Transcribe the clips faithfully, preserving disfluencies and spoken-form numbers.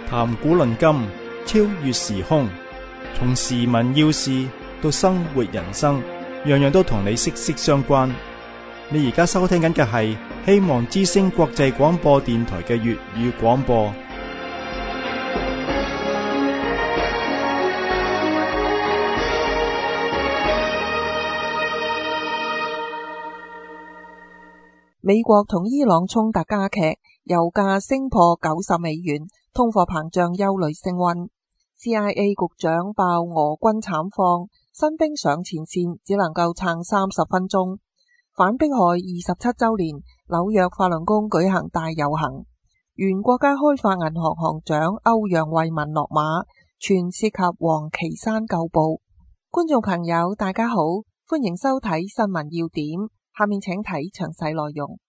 談古論今，超越時空，從時聞要事到生活人生，樣樣都同你息息相關。你而家收聽緊嘅係希望之聲國際廣播電台嘅粵語廣播。 美國同伊朗衝突加劇，油價升破九十美元，通貨膨脹憂慮升溫。C I A 局長爆俄軍慘況，新兵上前線只能夠撐三十分鐘。反迫害二十七週年，紐約法輪功舉行大遊行。原國家開發銀行行長歐陽慧文落馬，傳涉及王岐山舊部。觀眾朋友大家好，歡迎收睇新聞要點。下面請睇詳細內容。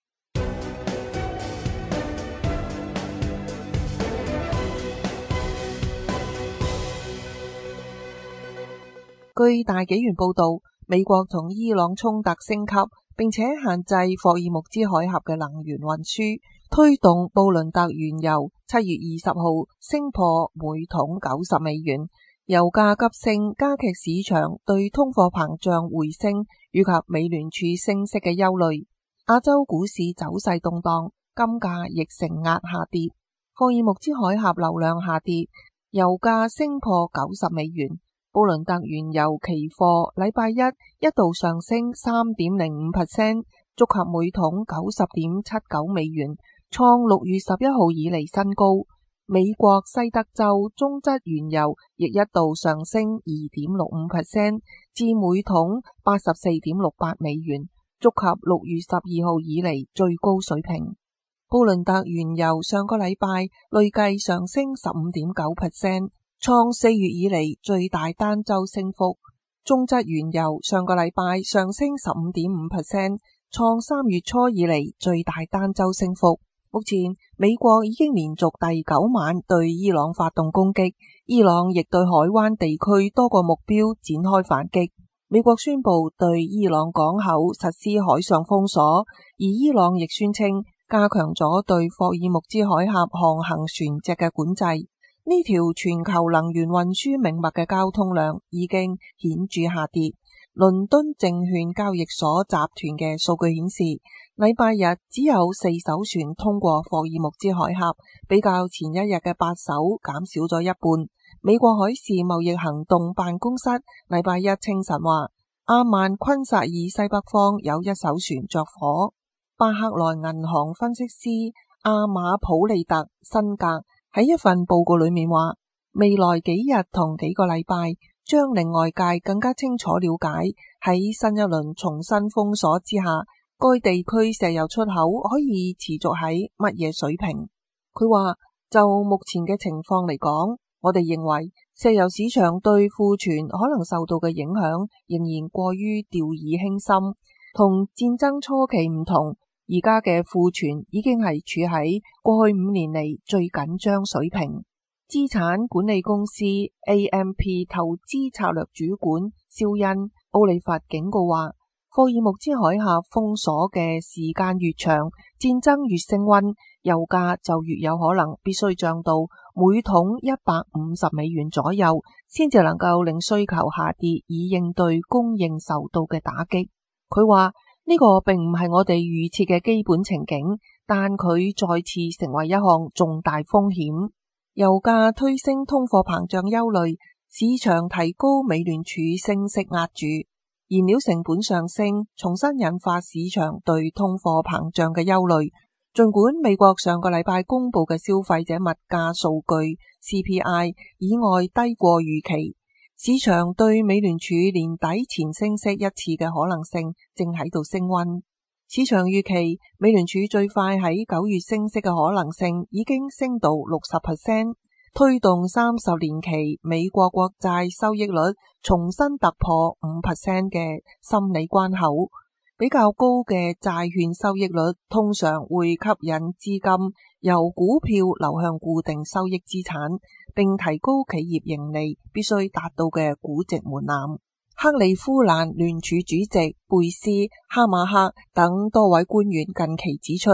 據大紀元報道，美國同伊朗衝突升級，並且限制霍爾木茲海峽嘅能源運輸，推動布倫特原油七月二十號升破每桶九十美元，油價急升，加劇市場對通貨膨脹回升以及美聯儲升息嘅憂慮。亞洲股市走勢動盪，金價亦承壓下跌，霍爾木茲海峽流量下跌，油價升破九十美元。布倫特原油期貨禮拜一一度上升 三點零五 percent， 觸及每桶九十點七九美元，創六月十一號以嚟新高。美國西德州中質原油亦一度上升 二點六五 percent， 至每桶八十四點六八美元，觸及六月十二號以嚟最高水平。布倫特原油上個禮拜累計上升 十五點九 percent，創四月以嚟最大單周升幅。中質原油上個禮拜上升 十五點五 percent， 創三月初以嚟最大單周升幅。目前美國已經連續第九晚對伊朗發動攻擊，伊朗亦對海灣地區多個目標展開反擊。美國宣布對伊朗港口實施海上封鎖，而伊朗亦宣稱加強咗對霍爾木茲海峽航行船隻嘅管制。呢條全球能源運輸命脈嘅交通量已經顯著下跌。倫敦證券交易所集團嘅數據顯示，禮拜日只有四艘船通過霍爾木茲海峽，比較前一日嘅八艘減少咗一半。美國海事貿易行動辦公室禮拜一清晨話，阿曼昆薩爾西北方有一艘船着火。巴克萊銀行分析師阿馬普利特辛格喺一份報告裏面話，未來幾日同幾個禮拜將令外界更加清楚了解喺新一輪重新封鎖之下，該地區石油出口可以持續喺乜嘢水平。佢話，就目前嘅情況嚟講，我哋認為石油市場對庫存可能受到嘅影響仍然過於掉以輕心，同戰爭初期唔同。而家嘅庫存已經係處喺過去五年嚟最緊張水平。資產管理公司 A M P 投資策略主管肖恩奧利弗警告話，霍爾木茲海峽封鎖嘅時間越長，戰爭越升溫，油價就越有可能必須漲到每桶一百五十美元左右，先至能夠令需求下跌，以應對供應受到嘅打擊。佢話，呢個並唔係我哋預設嘅基本情景，但佢再次成為一項重大風險。油價推升通貨膨脹憂慮，市場提高美聯儲升息壓住，燃料成本上升，重新引發市場對通貨膨脹嘅憂慮。儘管美國上個禮拜公布嘅消費者物價數據 C P I 意外低過預期，市場對美聯儲年底前升息一次嘅可能性正喺度升溫。市場預期美聯儲最快喺九月升息嘅可能性已經升到六十 percent， 推動三十年期美國國債收益率重新突破五 percent 嘅心理關口。比較高嘅債券收益率通常會吸引資金由股票流向固定收益資產，並提高企業盈利必須達到嘅估值門檻。克利夫蘭聯儲主席貝斯哈馬克等多位官員近期指出，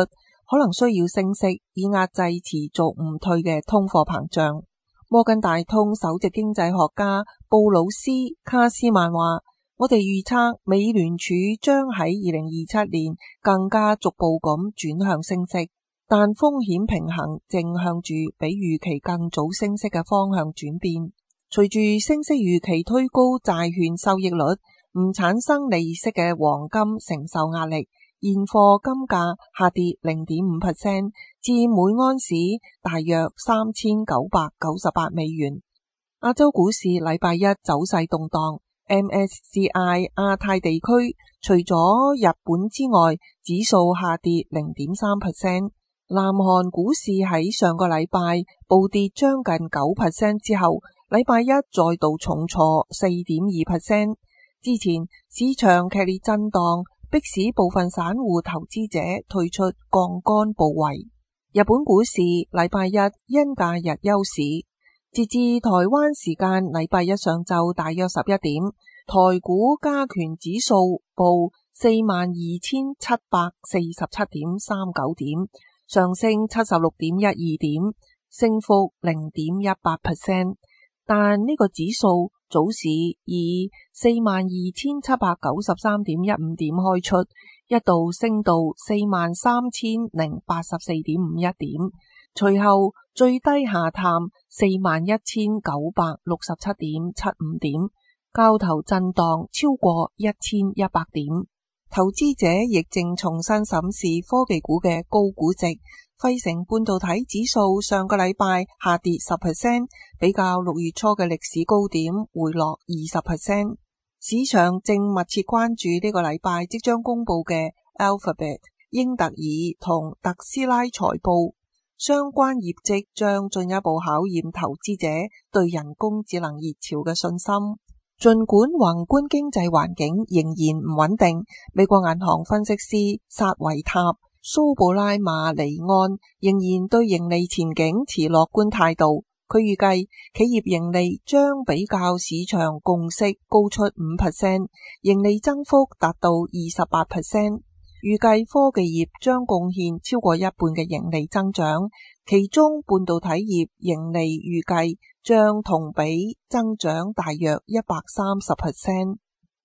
可能需要升息以壓制持續唔退嘅通貨膨脹。摩根大通首席經濟學家布魯斯卡斯曼話：我哋預測美聯儲將喺二零二七年更加逐步咁轉向升息，但風險平衡正向住比預期更早升息嘅方向轉變。隨住升息預期推高債券收益率，唔產生利息嘅黃金承受壓力，現貨金價下跌 零點五 percent 至每安士大約三千九百九十八美元。亞洲股市禮拜一走勢動盪， M S C I 亞太地區除咗日本之外，指數下跌 零點三 percent。南韓股市喺上個禮拜暴跌將近九 percent 之後，禮拜一再度重挫 四點二 percent。之前市場劇烈震盪，迫使部分散戶投資者退出槓桿部位。日本股市禮拜一因假日休市，截至台灣時間禮拜一上晝大約十一點，台股加權指數報四萬二千七百四十七點三九點，上升七十六點一二點，升幅 零點一八 percent。但呢個指數早市以四萬二千七百九十三點一五點開出，一度升到四萬三千零八十四點五一點，隨後最低下探四萬一千九百六十七點七五點，交投震盪超過一千一百點。投資者亦正重新審視科技股嘅高估值。費城半導體指數上個禮拜下跌十 percent， 比較六月初嘅歷史高點回落二十 percent。市場正密切關注呢個禮拜即將公布嘅 Alphabet、英特爾同特斯拉財報，相關業績將進一步考驗投資者對人工智能熱潮嘅信心。儘管宏觀經濟環境仍然唔穩定，美國銀行分析師薩維塔蘇布拉馬尼安仍然對盈利前景持樂觀態度。佢預計企業盈利將比較市場共識高出五 percent， 盈利增幅達到二十八 percent。預計科技業將貢獻超過一半嘅盈利增長，其中半導體業盈利預計將同比增長大約一百三十 percent。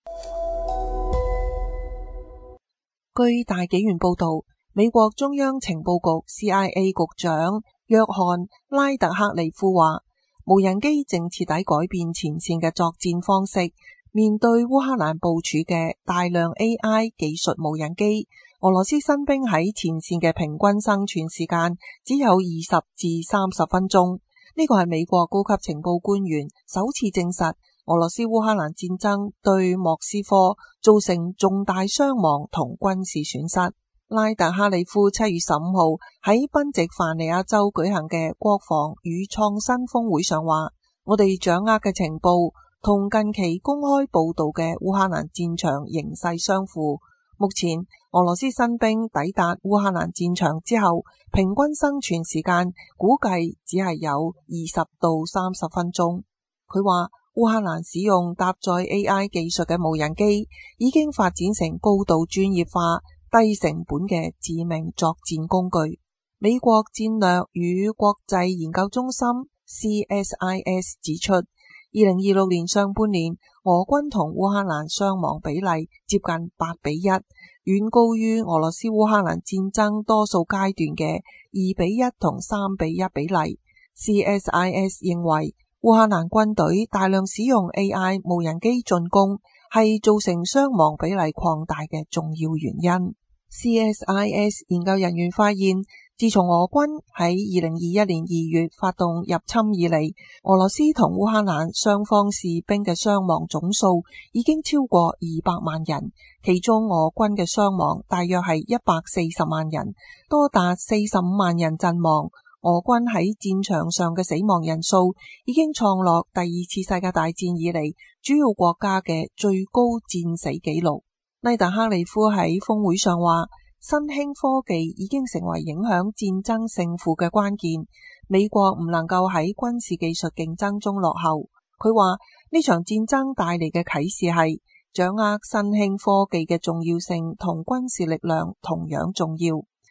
據大紀元報道，美國中央情報局 C I A 局長約翰拉特克利夫話，無人機正徹底改變前線嘅作戰方式。面對烏克蘭部署嘅大量 A I 技術無人機，俄羅斯新兵喺前線嘅平均生存時間只有二十至三十分鐘。呢個係美國高級情報官員首次證實俄羅斯烏克蘭戰爭對莫斯科造成重大傷亡同軍事損失。拉特克利夫七月十五號喺賓夕凡尼亞州舉行嘅國防與創新峰會上話，我哋掌握嘅情報同近期公開報道嘅烏克蘭戰場形勢相符。目前俄羅斯新兵抵達烏克蘭戰場之後，平均生存時間估計只係有二十到三十分鐘。佢話烏克蘭使用搭載 A I 技術嘅無人機已經發展成高度專業化、低成本嘅致命作戰工具。美國戰略與國際研究中心 C S I S 指出，二零二六年上半年，俄軍同烏克蘭傷亡比例接近八比一，遠高於俄羅斯烏克蘭戰爭多數階段嘅二比一同三比一比例。C S I S 認為，烏克蘭軍隊大量使用 A I 無人機進攻，係造成傷亡比例擴大嘅重要原因。C S I S 研究人員發現，自從俄軍喺二零二一年二月發動入侵以嚟，俄羅斯同烏克蘭雙方士兵嘅傷亡總數已經超過二百萬人，其中俄軍嘅傷亡大約係一百四十萬人，多達四十五萬人陣亡。俄軍喺戰場上嘅死亡人數已經創落第二次世界大戰以嚟主要國家嘅最高戰死紀錄。拉特克利夫喺峰會上話，新興科技已經成為影響戰爭勝負嘅關鍵，美國唔能夠喺軍事技術競爭中落後。佢話呢場戰爭帶嚟嘅啟示係，掌握新興科技嘅重要性同軍事力量同樣重要。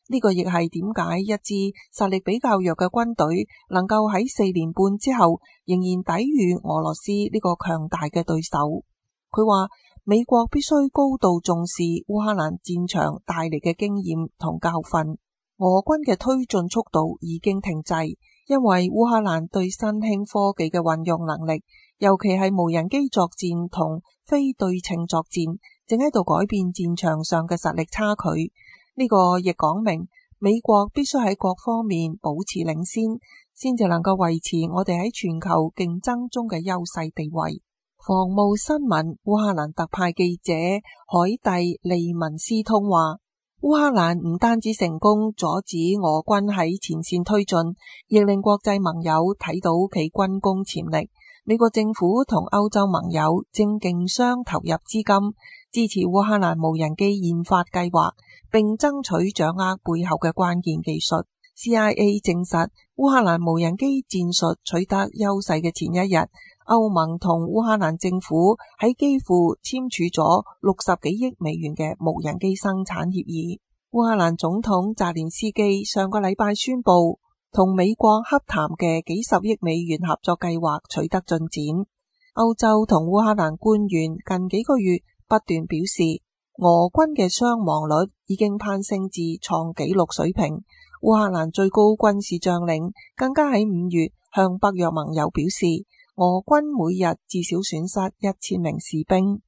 呢個亦係點解一支實力比較弱嘅軍隊能夠喺四年半之後仍然抵禦俄羅斯呢個強大嘅對手。佢話美國必須高度重視烏克蘭戰場帶嚟嘅經驗同教訓。俄軍嘅推進速度已經停滯，因為烏克蘭對新興科技嘅運用能力，尤其係無人機作戰同非對稱作戰，正喺度改變戰場上嘅實力差距。呢個亦講明美國必須喺各方面保持領先，先至能夠維持我哋喺全球競爭中嘅優勢地位。防務新聞烏克蘭特派記者海蒂利文斯通話，烏克蘭唔單止成功阻止俄軍喺前線推進，亦令國際盟友睇到其軍工潛力。美國政府同歐洲盟友正競相投入資金，支持烏克蘭無人機研發計劃，並爭取掌握背後嘅關鍵技術。C I A 證實，烏克蘭無人機戰術取得優勢嘅前一日，歐盟同烏克蘭政府喺基輔簽署咗六十幾億美元嘅無人機生產協議。烏克蘭總統澤連斯基上個禮拜宣布，同美國洽談嘅幾十億美元合作計劃取得進展。歐洲同烏克蘭官員近幾個月不斷表示，俄軍嘅傷亡率已經攀升至創紀錄水平。烏克蘭最高軍事將領更加喺五月向北約盟友表示，俄軍每日至少損失一千名士兵。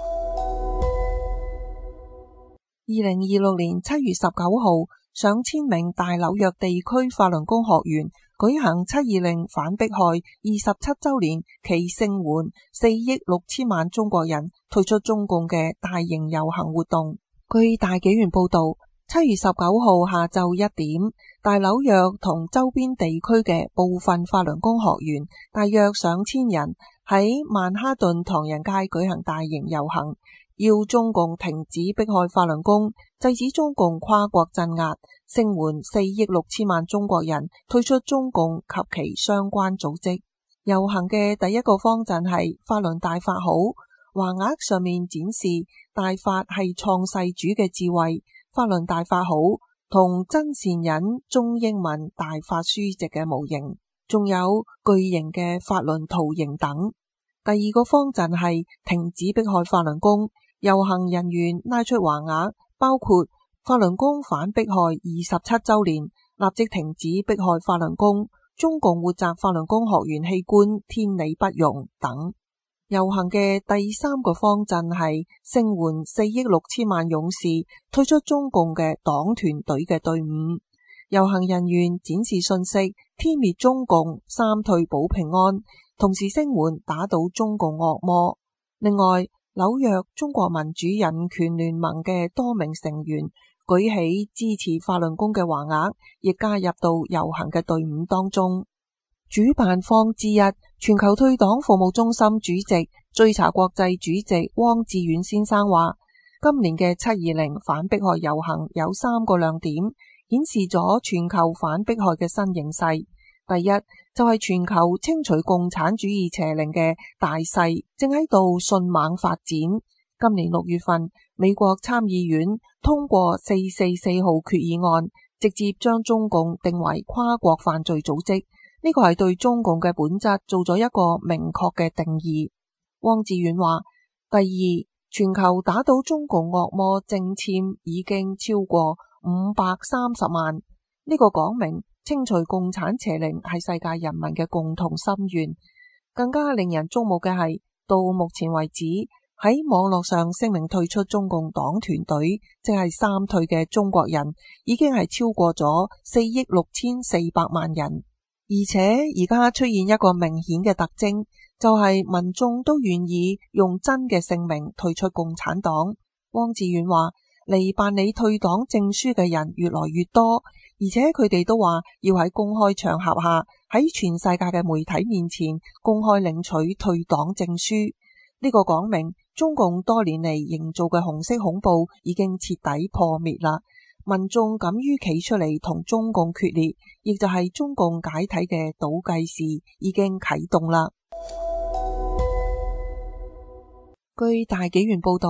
二零二六年七月十九號，上千名大紐約地區法輪功學員舉行七二零反迫害二十七週年暨聲援四億六千萬中國人退出中共嘅大型遊行活動。據大紀元報道，七月十九號下晝一點，大紐約同周邊地區嘅部分法輪功學員大約上千人喺曼哈頓唐人街舉行大型遊行，要中共停止迫害法輪功，制止中共跨國鎮壓，聲援四億六千萬中國人退出中共及其相關組織。遊行嘅第一個方陣係法輪大法好，橫額上面展示大法係創世主嘅智慧，法輪大法好同真善忍中英文大法書籍嘅模型，仲有巨型嘅法輪圖形等。第二個方陣係停止迫害法輪功，遊行人員拉出橫額，包括法輪功反迫害二十七週年，立即停止迫害法輪功，中共活摘法輪功學員器官，天理不容等。遊行嘅第三個方陣係聲援四億六千萬勇士退出中共嘅黨團隊嘅隊伍。遊行人員展示信息，天滅中共，三退保平安，同時聲援打倒中共惡魔。另外，紐約中國民主人權聯盟嘅多名成員舉起支持法輪功嘅橫額，亦加入到遊行嘅隊伍當中。主辦方之一，全球退黨服務中心主席、追查國際主席汪志遠先生話，今年嘅七二零反迫害遊行有三個亮點，顯示咗全球反迫害嘅新形勢。第一，就係、是、全球清除共產主義邪靈嘅大勢正喺度迅猛發展。今年六月份，美國參議院通過四四四號決議案，直接將中共定為跨國犯罪組織。呢個係對中共嘅本質做咗一個明確嘅定義。汪志遠話：第二，全球打倒中共惡魔政簽已經超過五百三十萬，呢、這個講明清除共產邪靈係世界人民嘅共同心願。更加令人矚目嘅係，到目前為止喺網絡上聲明退出中共黨團隊，即係三退嘅中國人已經係超過咗四億六千四百萬人。而且而家出現一個明顯嘅特徵，就係、是、民眾都願意用真嘅姓名退出共產黨。汪志遠話，嚟辦理退黨證書嘅人越來越多，而且佢哋都話要喺公開場合下，喺全世界嘅媒體面前公開領取退黨證書。呢、這個講明中共多年嚟營造嘅紅色恐怖已經徹底破滅啦。民眾敢於企出嚟同中共決裂，亦就係中共解體嘅倒計時已經啟動啦。據大紀元報道，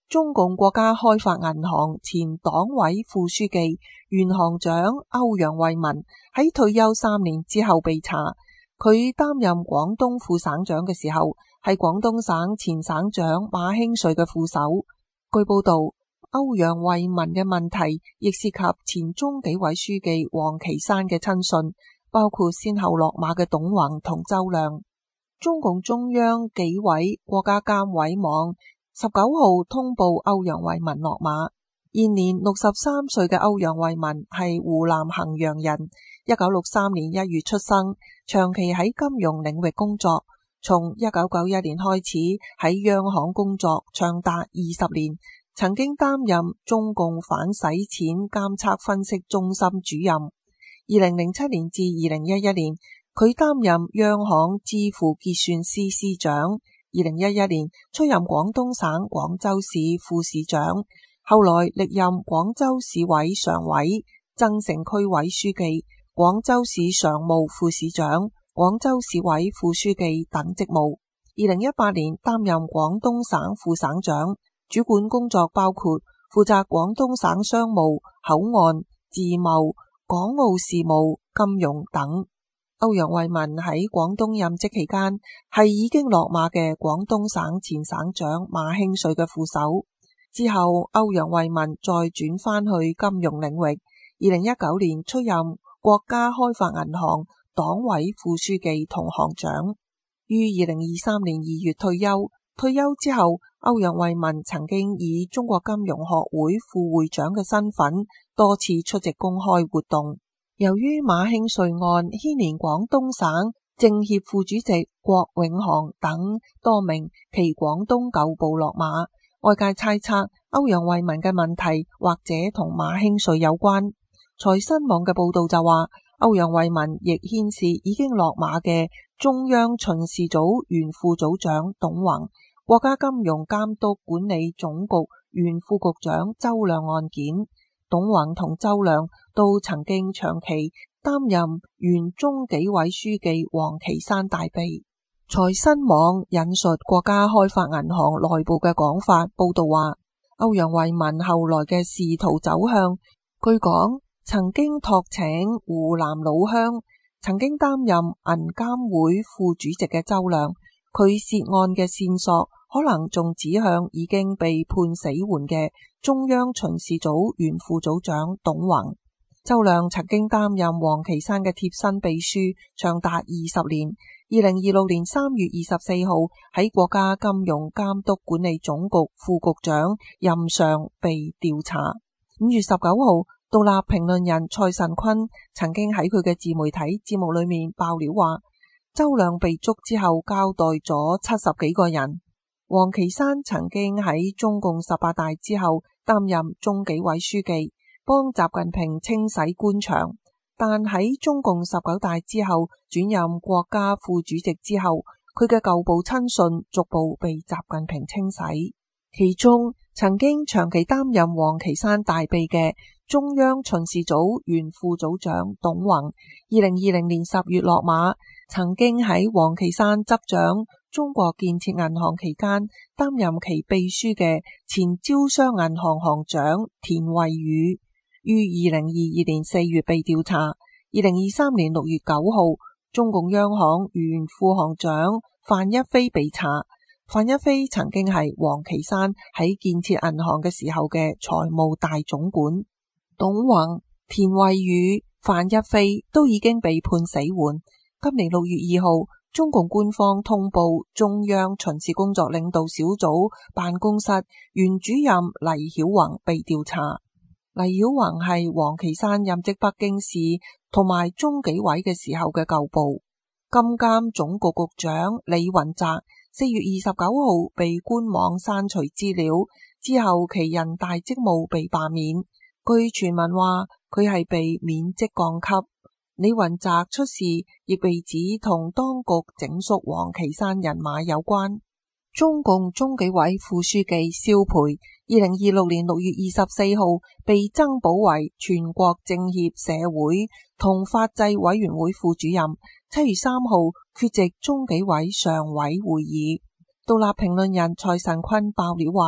中共國家開發銀行前黨委副書記、原行長歐陽慧文喺退休三年之後被查。佢擔任廣東副省長嘅時候，係廣東省前省長馬興瑞嘅副手。據報道，歐陽慧文嘅問題亦涉及前中紀委書記王岐山嘅親信，包括先後落馬嘅董宏同周亮。中共中央紀委國家監委網十九號通報歐陽慧文落馬。現年六十三歲嘅歐陽慧文係湖南衡陽人，一九六三年一月出生，長期喺金融領域工作。從一九九一年開始喺央行工作，長達二十年，曾經擔任中共反洗錢監測分析中心主任。二零零七年至二零一一年，佢擔任央行支付結算司司長。二零一一年出任廣東省廣州市副市長，後來歷任廣州市委常委、增城區委書記、廣州市常務副市長、廣州市委副書記等職務。二零一八年擔任廣東省副省長，主管工作包括負責廣東省商務、口岸、自貿、港澳事務、金融等。歐陽慧文喺廣東任職期間係已經落馬嘅廣東省前省長馬興瑞嘅副手。之後歐陽慧文再轉返去金融領域。二零一九年出任國家開發銀行黨委副書記同行長，於二零二三年二月退休。退休之後，歐陽慧文曾經以中國金融學會副會長嘅身份多次出席公開活動。由於馬興瑞案牽連廣東省政協副主席郭永航等多名其廣東舊部落馬，外界猜測歐陽慧文嘅問題或者同馬興瑞有關。財新網嘅報道就話，歐陽慧文亦牽涉已經落馬嘅中央巡視組原副組長董宏、國家金融監督管理總局原副局長周亮案件。董宏同周亮都曾經長期擔任原中紀委書記王岐山大秘。財新網引述國家開發銀行內部嘅講法，報道話歐陽慧文後來嘅仕途走向，據講曾經託請湖南老鄉、曾經擔任銀監會副主席嘅周亮，佢涉案嘅線索可能仲指向已經被判死緩嘅中央巡視組原副組長董宏。周亮曾經擔任王岐山嘅貼身秘書，長達二十年。二零二六年三月二十四號喺國家金融監督管理總局副局長任上被調查。五月十九號，獨立評論人蔡慎坤曾經喺佢嘅自媒體節目裏面爆料話，周亮被捉之後交代咗七十幾個人。王岐山曾經喺中共十八大之後擔任中紀委書記，幫習近平清洗官場，但喺中共十九大之後轉任國家副主席之後，佢嘅舊部親信逐步被習近平清洗。其中曾經長期擔任王岐山大秘嘅中央巡視組原副組長董宏，二零二零年十月落馬，曾經喺王岐山執掌中國建設銀行期間擔任其秘書嘅前招商銀行行長田惠宇，於二零二二年四月被調查。二零二三年六月九號，中共央行原副行長范一飛被查。范一飛曾經係王岐山喺建設銀行嘅時候嘅財務大總管。董宏、田惠宇、范一飛都已經被判死緩。今年六月二號，中共官方通報中央巡視工作領導小組辦公室原主任黎曉宏被調查。黎曉宏係王岐山任職北京市同埋中紀委嘅時候嘅舊部。金監總局局長李雲澤四月二十九號被官網刪除資料之後，其人大職務被罷免。據傳聞話佢係被免職降級。李雲澤出事亦被指同當局整肅王岐山人馬有關。中共中紀委副書記肖培二零二六年六月二十四號被增補為全國政協社會同法制委員會副主任。七月三號缺席中紀委常委會議。獨立評論人蔡慎坤爆料話，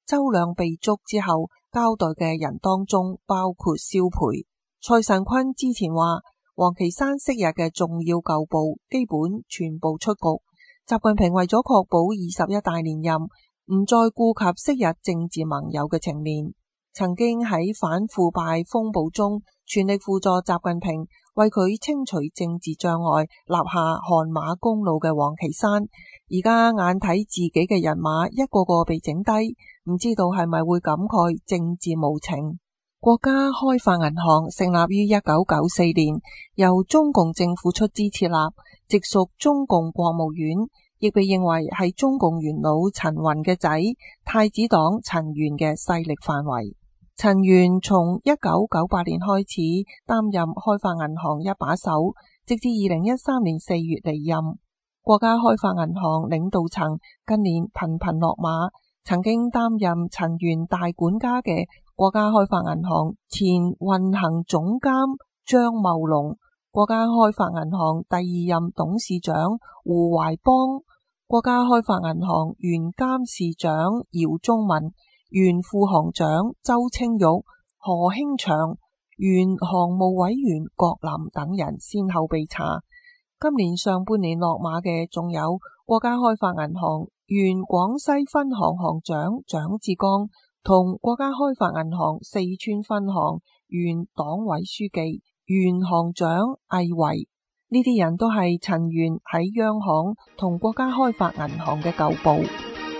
周兩被捉之後交代嘅人當中包括蕭培。蔡尚坤之前話，王岐山昔日嘅重要舊部基本全部出局，習近平為咗確保二十一大連任，唔再顧及昔日政治盟友嘅情面。曾經喺反腐敗風暴中全力輔助習近平為佢清除政治障礙立下汗馬功勞嘅王岐山，而家眼睇自己嘅人馬一個個被整低，唔知道係咪會感慨政治無情。國家開發銀行成立於一九九四年，由中共政府出資設立，直屬中共國務院，亦被認為係中共元老陳雲嘅仔太子黨陳元嘅勢力範圍。陳元從一九九八年開始擔任開發銀行一把手，直至二零一三年四月離任。國家開發銀行領導層近年頻頻落馬，曾經擔任陳元大管家嘅國家開發銀行前運行總監張茂龍，國家開發銀行第二任董事長胡懷邦，國家開發銀行原監事長姚宗文，原副行長周清玉、何興祥、原航務委員郭林等人先後被查。今年上半年落馬嘅仲有國家開發銀行原廣西分行行長蔣志剛同國家開發銀行四川分行原黨委書記原行長魏維，呢啲人都係陳元喺央行同國家開發銀行嘅舊部。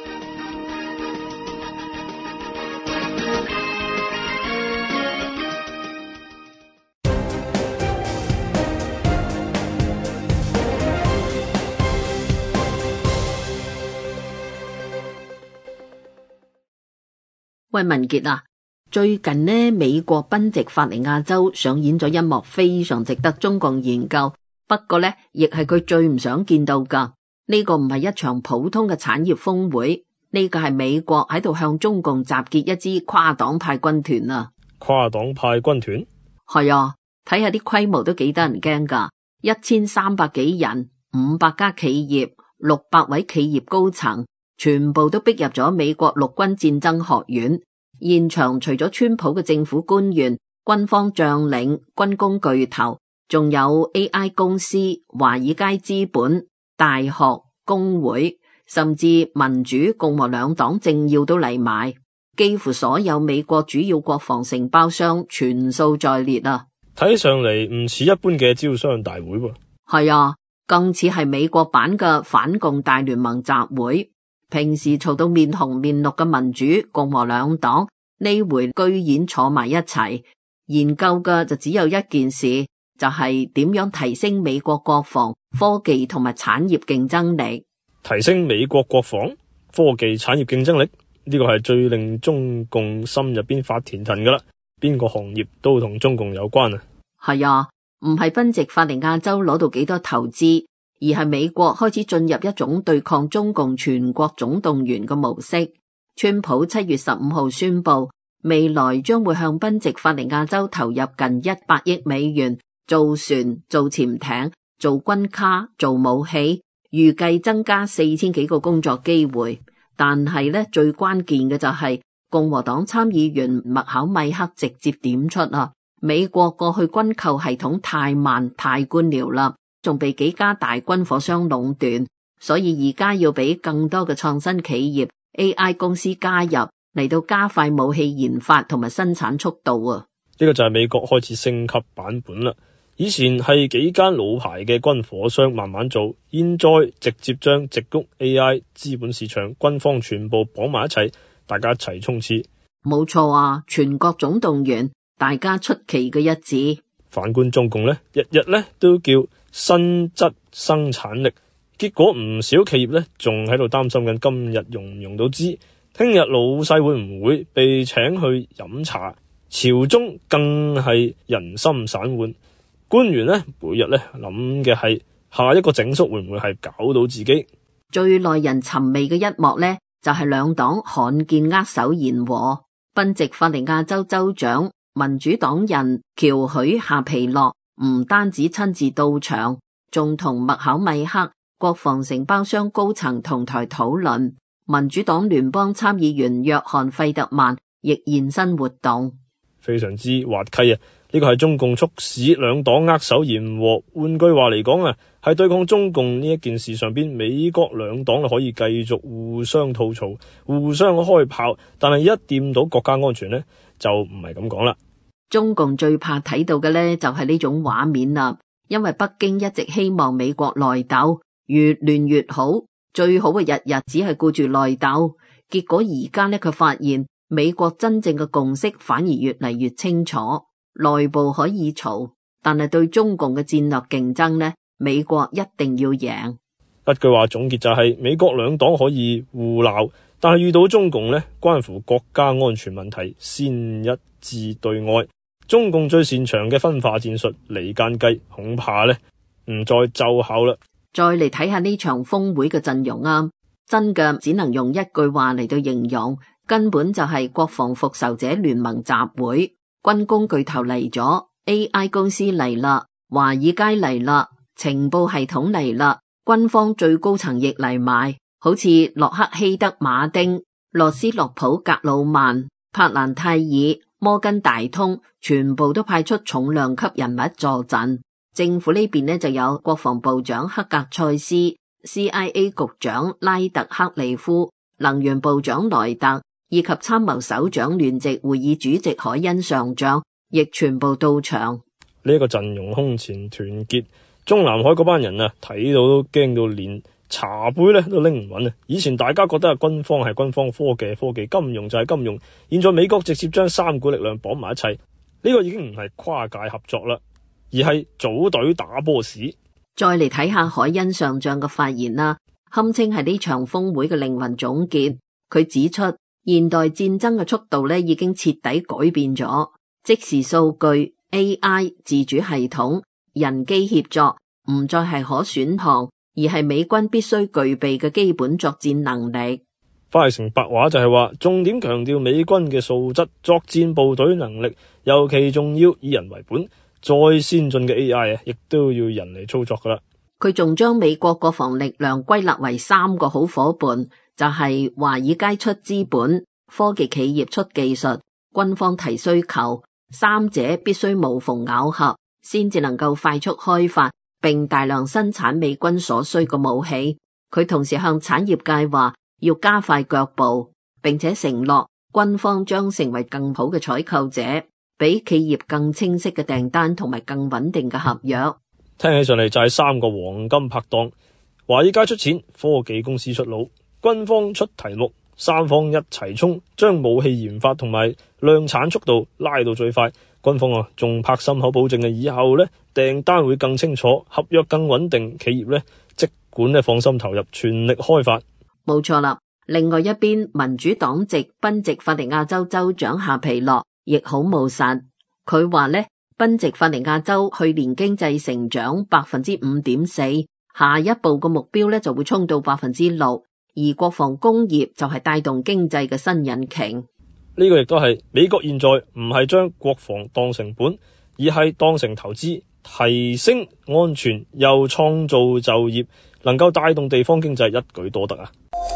喂，文傑啊，最近呢，美國賓夕法尼亞州上演咗一幕非常值得中共研究，不過呢，亦係佢最唔想見到噶。呢個唔係一場普通嘅產業峰會，呢個係美國喺度向中共集結一支跨黨派軍團啊！ 跨黨派軍團？ 係啊，睇下啲規模都幾得人驚噶，一千三百幾人，五百家企業，六百位企業高層。全部都逼入咗美國陸軍戰爭學院，現場除咗川普嘅政府官員、軍方將領、軍工巨頭，仲有 A I 公司、華爾街資本、大學、工會，甚至民主、共和兩黨政要都嚟埋，幾乎所有美國主要國防承包商全數在列啊！ 睇上嚟唔似一般嘅招商大會喎。 係啊，更似係美國版嘅反共大聯盟集會。平時嘈到面紅面綠嘅民主共和兩黨呢回居然坐埋一齊研究嘅就只有一件事，就係點樣提升美國國防、科技同埋產業競爭力。 提升美國國防、科技產業競爭力，呢個係最令中共心入邊發甜騰噶啦，邊個行業都同中共有關啊。 係啊，唔係賓夕法尼亞州攞到幾多投資，而係美國開始進入一種對抗中共全國總動員嘅模式。川普七月十五號宣布，未來將會向賓夕法尼亞州投入近一百億美元，造船、造潛艇、做軍卡、做武器，預計增加四千幾個工作機會。但係咧，最關鍵嘅就係共和黨參議員麥考米克直接點出啊，美國過去軍購系統太慢太官僚啦，仲被幾家大軍火商壟斷，所以而家要俾更多嘅創新企業 A I 公司加入嚟到加快武器研發同埋生產速度啊！ 呢個就係美國開始升級版本啦。以前係幾間老牌嘅軍火商慢慢做，現在直接將矽谷 A I 資本市場、軍方全部綁埋一齊，大家一齊衝刺。 冇錯啊，全國總動員，大家出奇嘅一致。 反觀中共呢，日日呢都叫新質生產力，結果唔少企業呢仲喺度擔心緊今日用唔用到資，聽日老細會唔會被請去飲茶，朝中更係人心散渙。官員呢每日呢諗嘅係下一個整肅會唔會係搞到自己。 最耐人尋味嘅一幕呢，就係兩黨罕見握手言和。賓夕法尼亞州州長民主黨人喬許夏皮諾唔單止親自到場，仲同麥考米克國防承包商高層同台討論。 民主黨聯邦參議員約翰費特曼亦現身活動， 非常之滑稽啊！呢個係中共促使兩黨握手言和。換句話嚟講啊，係對抗中共呢一件事上邊，美國兩黨可以繼續互相吐槽、互相開炮，但係一掂到國家安全呢，就唔係咁講啦。 中共最怕睇到嘅呢，就係呢種畫面啦，因為北京一直希望美國內鬥越亂越好，最好嘅日日只係顧住內鬥，結果而家呢，佢發現美國真正嘅共識反而越嚟越清楚。內部可以嘈，但係對中共嘅戰略競爭呢，美國一定要贏。 一句話總結就係，美國兩黨可以互鬧，但係遇到中共呢，關乎國家安全問題，先一致對外。中共最擅長嘅分化戰術離間計，恐怕呢唔再奏效啦。 再嚟睇下呢場峰會嘅陣容啊，真嘅只能用一句話嚟到形容，根本就係國防復仇者聯盟集會。軍工巨頭嚟咗 ，A I 公司嚟啦，華爾街嚟啦，情報系統嚟啦，軍方最高層亦嚟埋，好似洛克希德馬丁、羅斯洛普格魯曼、柏蘭泰爾、摩根大通，全部都派出重量級人物助陣。政府呢邊呢就有國防部長克格塞斯、C I A 局長拉特克利夫、能源部長萊特，以及參謀首長聯席會議主席海恩上將，亦全部到場。 呢一個陣容空前團結，中南海嗰班人啊，睇到都驚到連茶杯咧都拎唔穩啊！以前大家覺得啊，軍方係軍方，科技科技，金融就係金融，現在美國直接將三股力量綁埋一齊，呢、這個已經唔係跨界合作啦，而係組隊打波士。 再嚟睇下海恩上將嘅發言啦，堪稱係呢場峰會嘅靈魂總結。佢指出，現代戰爭嘅速度咧已經徹底改變咗，即時數據、A I、自主系統、人機協作唔再係可選項，而係美軍必須具備嘅基本作戰能力。 翻譯成白話就係話，重點強調美軍嘅素質、作戰部隊能力，尤其重要以人為本。再先進嘅 A I 啊，亦都要人嚟操作噶啦。 佢仲將美國國防力量歸納為三個好夥伴。就係華爾街出資本，科技企業出技術，軍方提需求，三者必須無縫咬合，先至能夠快速開發並大量生產美軍所需嘅武器。佢同時向產業界話要加快腳步，並且承諾軍方將成為更好嘅採購者，俾企業更清晰嘅訂單同埋更穩定嘅合約。 聽起上嚟就係三個黃金拍檔，華爾街出錢，科技公司出腦，軍方出題目，三方一齊衝，將武器研發同埋量產速度拉到最快。軍方啊，仲拍心口保證嘅，以後呢訂單會更清楚，合約更穩定，企業呢即管呢放心投入，全力開發。 冇錯啦。另外一邊，民主黨籍賓夕法尼亞州州長夏皮諾亦好務實，佢話呢，賓夕法尼亞州去年經濟成長百分之五點四，下一步個目標呢就會衝到百分之六。而國防工業就係帶動經濟嘅新引擎。 呢個亦都係美國現在唔係將國防當成本，而係當成投資，提升安全又創造就業，能夠帶動地方經濟，一舉多得啊！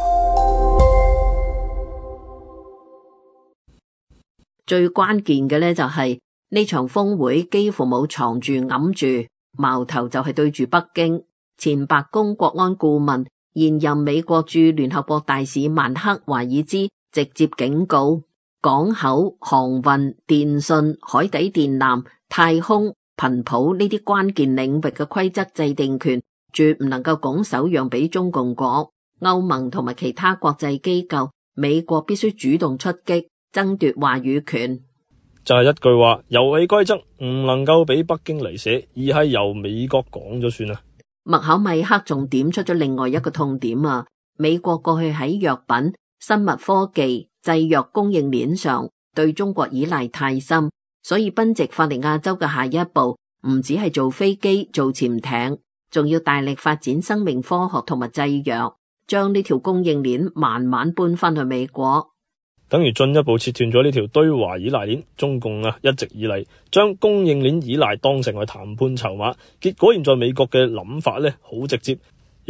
最關鍵嘅呢就係呢場峰會幾乎冇藏住揞住，矛頭就係對住北京。前白宮國安顧問，現任美國駐聯合國大使曼克華爾茲直接警告，港口、航運、電信、海底電纜、太空、頻譜呢啲關鍵領域嘅規則制定權，絕唔能夠拱手讓俾中共國。歐盟同埋其他國際機構，美國必須主動出擊，爭奪話語權。 就係一句話，遊戲規則唔能夠俾北京嚟寫，而係由美國講咗算啦。 麥考米克仲點出咗另外一個痛點啊！美國過去喺藥品、生物科技、製藥供應鏈上對中國依賴太深，所以賓夕法尼亞州嘅下一步唔只係做飛機、做潛艇，仲要大力發展生命科學同埋製藥，將呢條供應鏈慢慢搬翻去美國。 等於進一步切斷咗呢條對華依賴鏈。中共啊一直以嚟將供應鏈依賴當成為談判籌碼，結果現在美國嘅諗法呢好直接，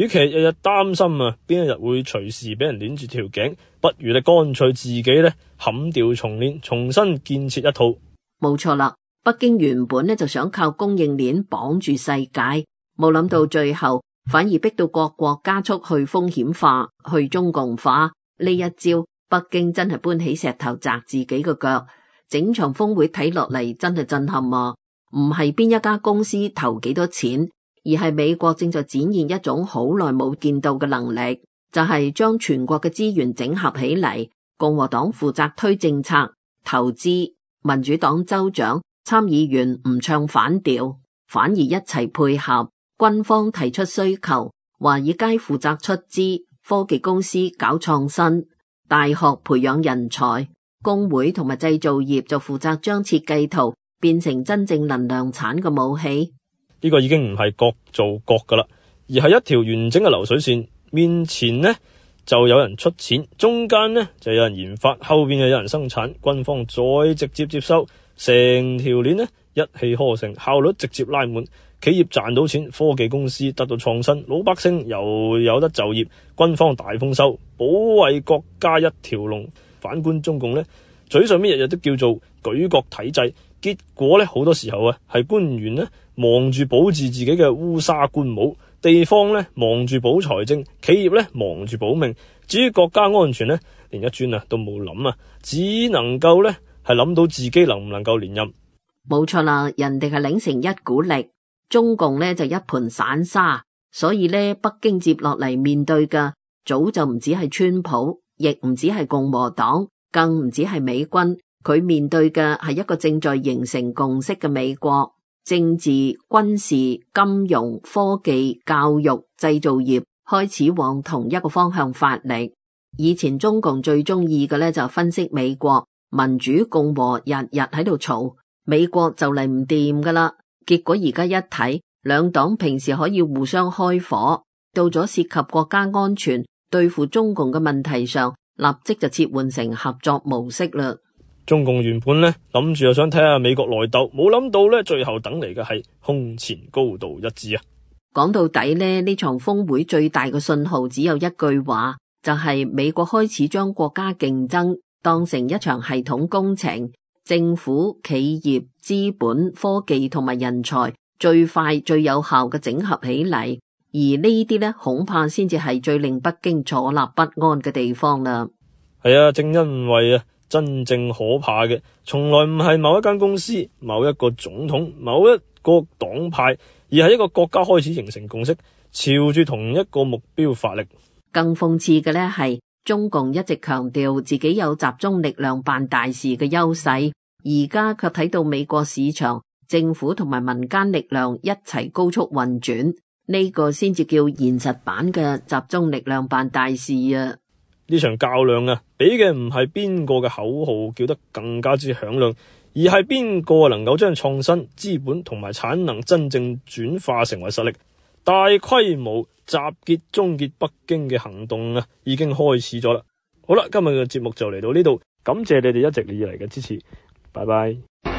與其日日擔心啊邊一日會隨時俾人鏈住條頸，不如你乾脆自己咧砍掉重練，重新建設一套。 冇錯啦，北京原本咧就想靠供應鏈綁住世界，冇諗到最後反而逼到各國加速去風險化、去中共化。呢一招，北京真係搬起石頭砸自己個腳。整場峰會睇落嚟真係震撼啊！唔係邊一家公司投幾多錢，而係美國正在展現一種好耐冇見到嘅能力，就係將全國嘅資源整合起嚟。共和黨負責推政策、投資，民主黨州長、參議員唔唱反調，反而一齊配合。軍方提出需求，華爾街負責出資，科技公司搞創新，大學培養人才，工會同埋製造業就負責將設計圖變成真正能量產嘅武器。 呢個已經唔係各做各噶啦，而係一條完整嘅流水線。面前呢就有人出錢，中間呢就有人研發，後邊又有人生產，軍方再直接接收，成條鏈呢一氣呵成，效率直接拉滿。企業賺到錢，科技公司得到創新，老百姓又有得就業，軍方大豐收，保衛國家一條龍。反觀中共呢，嘴上面日日都叫做舉國體制，結果呢好多時候啊係官員呢忙住保住自己嘅烏紗官帽，地方呢忙住保財政，企業呢忙住保命。至於國家安全呢，連一磚啊都冇諗啊，只能夠呢係諗到自己能唔能夠連任。 冇錯啦，人哋係擰成一股力，中共呢就一盤散沙，所以呢北京接落嚟面對嘅早就唔止係川普，亦唔止係共和黨，更唔止係美軍，佢面對嘅係一個正在形成共識嘅美國。政治、軍事、金融、科技、教育、製造業開始往同一個方向發力。以前中共最中意嘅呢就分析美國民主共和日日喺度嘈，美國就嚟唔掂噶啦。結果而家一睇，兩黨平時可以互相開火，到咗涉及國家安全、對付中共嘅問題上，立即就切換成合作模式啦。 中共原本呢諗住又想睇下美國內鬥，冇諗到呢最後等嚟嘅係空前高度一致啊！ 講到底呢，呢場峰會最大嘅信號只有一句話，就係美國開始將國家競爭當成一場系統工程，政府、企業、資本、科技同埋人才最快最有效嘅整合起嚟，而呢啲呢恐怕先至係最令北京坐立不安嘅地方啦。 係啊，正因為啊真正可怕嘅從來唔係某一間公司、某一個總統、某一個黨派，而係一個國家開始形成共識，朝住同一個目標發力。 更諷刺嘅呢係中共一直強調自己有集中力量辦大事嘅優勢，而家卻睇到美國市場、政府同埋民間力量一齊高速運轉，呢個先至叫現實版嘅集中力量辦大事啊！ 呢場較量啊，比嘅唔係邊個嘅口號叫得更加之響亮，而係邊個能夠將創新、資本同埋產能真正轉化成為實力。大規模集結終結北京嘅行動啊，已經開始咗啦。好啦，今日嘅節目就嚟到呢度，感謝你哋一直以嚟嘅支持，拜拜。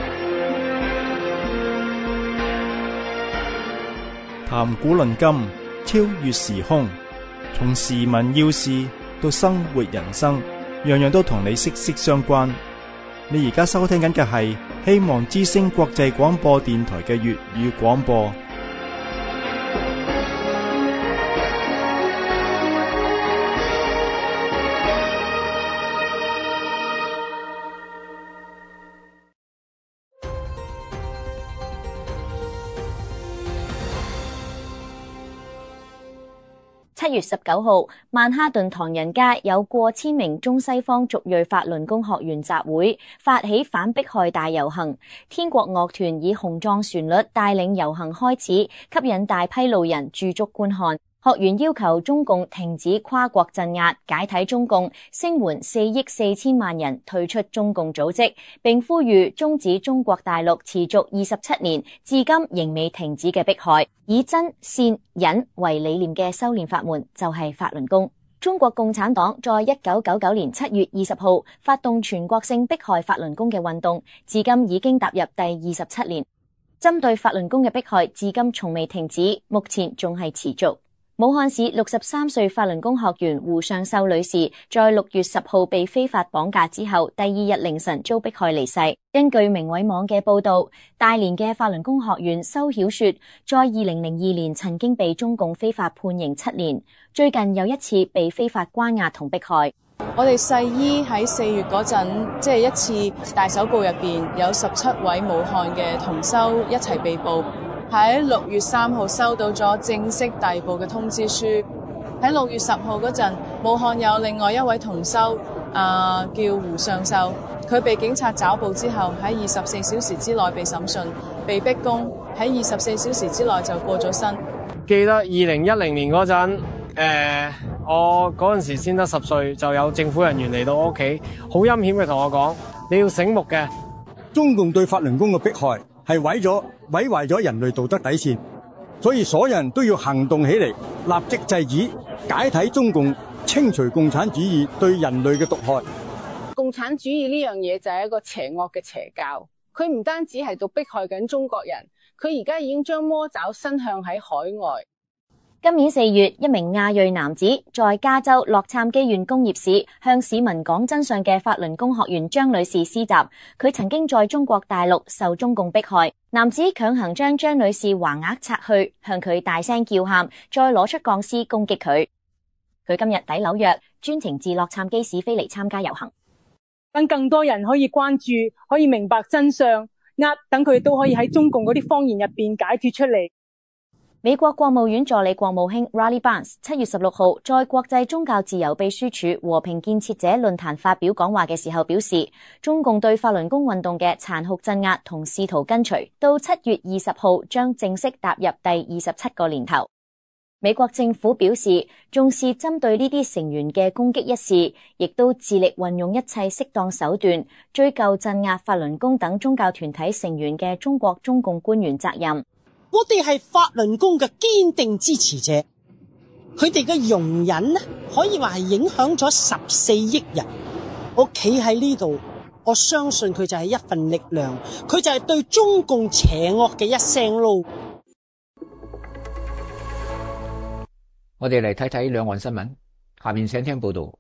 談古論今，超越時空，從時聞要事到生活人生，樣樣都同你息息相關。你而家收聽緊嘅係希望之聲國際廣播電台嘅粵語廣播。 七月十九號，曼哈頓唐人街有過千名中西方族裔法輪功學員集會，發起反迫害大遊行。天國樂團以雄壯旋律帶領遊行開始，吸引大批路人駐足觀看。學員要求中共停止跨國鎮壓，解體中共，聲援四億四千萬人退出中共組織，並呼籲終止中國大陸持續二十七年至今仍未停止嘅迫害。以真、善、忍為理念嘅修煉法門就係法輪功。中國共產黨在一九九九年七月二十號發動全國性迫害法輪功嘅運動，至今已經踏入第二十七年。針對法輪功嘅迫害至今從未停止，目前仲係持續。 武漢市六十三歲法輪功學員胡尚秀女士在六月十號被非法綁架之後，第二日凌晨遭迫害離世。根據明偉網嘅報道，大連嘅法輪功學員修曉雪在二零零二年曾經被中共非法判刑七年，最近又一次被非法關押同迫害。 我哋細姨喺四月嗰陣，即係一次大搜捕入邊，有十七位武漢嘅同修一齊被捕。喺六月三號收到咗正式逮捕嘅通知書。喺六月十號嗰陣，武漢有另外一位同修，啊、呃、叫胡尚秀，佢被警察抓捕之後，喺二十四小時之內被審訊，被逼供，喺二十四小時之內就過咗身。 記得二零一零年嗰陣，誒、呃，我嗰陣時先得十歲，就有政府人員嚟到我屋企，好陰險嘅同我講，你要醒目嘅。 中共對法輪功嘅迫害係毀咗毀壞咗人類道德底線，所以所有人都要行動起嚟，立即制止解體中共，清除共產主義對人類嘅毒害。 共產主義呢樣嘢就係一個邪惡嘅邪教，佢唔單止係度迫害緊中國人，佢而家已經將魔爪伸向喺海外。 今年四月，一名亞裔男子在加州洛杉磯縣工業市向市民講真相嘅法輪功學員張女士施襲，佢曾經在中國大陸受中共迫害，男子強行將張女士橫額拆去，向佢大聲叫喊，再攞出鋼絲攻擊佢。佢今日抵紐約，專程自洛杉磯市飛嚟參加遊行， 等更多人可以關注，可以明白真相，呃，等佢都可以喺中共嗰啲謊言入邊解脫出嚟。 美國國務院助理國務卿 Riley Barnes 七月十六號在國際宗教自由秘書處和平建設者論壇發表講話嘅時候表示，中共對法輪功運動嘅殘酷鎮壓同試圖根除，到七月二十號將正式踏入第二十七個年頭。美國政府表示重視針對呢啲成員嘅攻擊一事，亦都致力運用一切適當手段追究鎮壓法輪功等宗教團體成員嘅中國中共官員責任。 我哋係法輪功嘅堅定支持者，佢哋嘅容忍呢，可以話係影響咗十四億人。我企喺呢度，我相信佢就係一份力量，佢就係對中共邪惡嘅一聲嚕。 我哋嚟睇睇兩岸新聞，下面請聽報道。